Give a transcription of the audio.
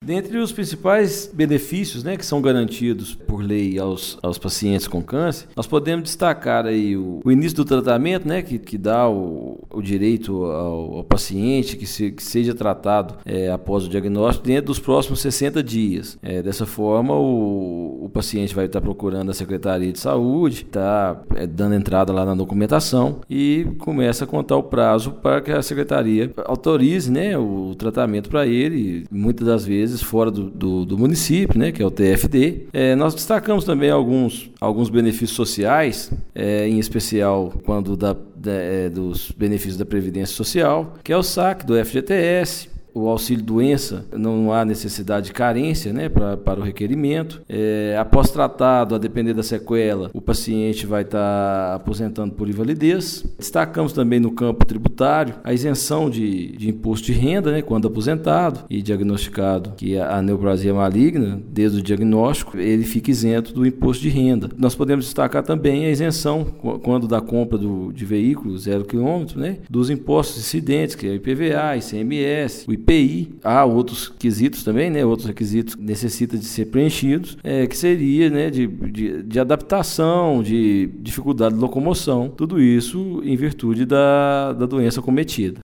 Dentre os principais benefícios, né, que são garantidos por lei aos pacientes com câncer, nós podemos destacar aí o início do tratamento, né, que dá o direito ao paciente que seja tratado após o diagnóstico dentro dos próximos 60 dias. Dessa forma, o paciente vai estar procurando a Secretaria de Saúde, está dando entrada lá na documentação e começa a contar o prazo para que a Secretaria autorize, né, o tratamento para ele, muitas das vezes fora do município, né, que é o TFD. Nós destacamos também alguns benefícios sociais, em especial quando dos benefícios da Previdência Social, que é o saque do FGTS, o auxílio-doença, não há necessidade de carência, né, para o requerimento. Após tratado, a depender da sequela, o paciente vai estar aposentando por invalidez. Destacamos também no campo tributário a isenção de imposto de renda, né, quando aposentado e diagnosticado que a neoplasia maligna, desde o diagnóstico, ele fica isento do imposto de renda. Nós podemos destacar também a isenção, quando da compra de veículo 0 km, né, dos impostos incidentes, que é o IPVA, ICMS, o IPI. Há outros quesitos também, né? Outros requisitos que necessitam de ser preenchidos, que seria, né, de adaptação, de dificuldade de locomoção, tudo isso em virtude da doença cometida.